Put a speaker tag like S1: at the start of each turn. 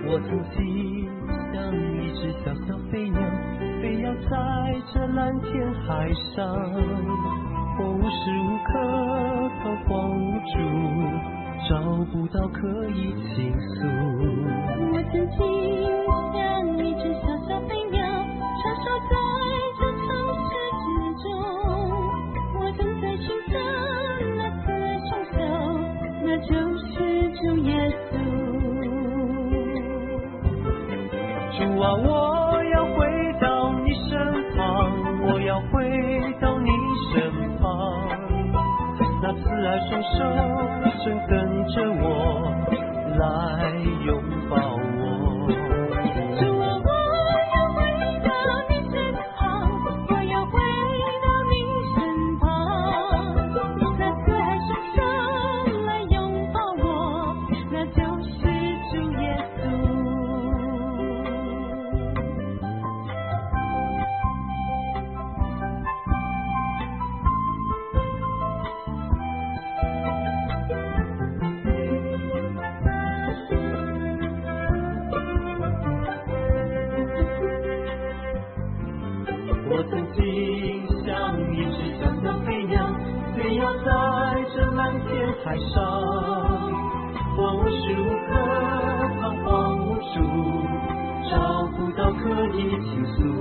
S1: 我曾经像一只小小飞鸟，飞要在这蓝天海上，我无时无刻彷徨无助，找不到可以倾诉。
S2: 我曾经像一只小小飞鸟，穿梭在这城市之中，我正在寻找那慈爱双手，那就是主耶稣。
S1: 主啊，我要回到你身旁，我要回到你身旁，那慈爱双手正等着我来拥抱我。
S2: 主啊，我要回到你身旁，我要回到你身旁，那慈爱双手来拥抱我，那就是主耶稣。
S1: 我曾经像一只小小飞鸟，飞要在这蓝天海上，我无时无刻彷徨无助，找不到可以倾诉。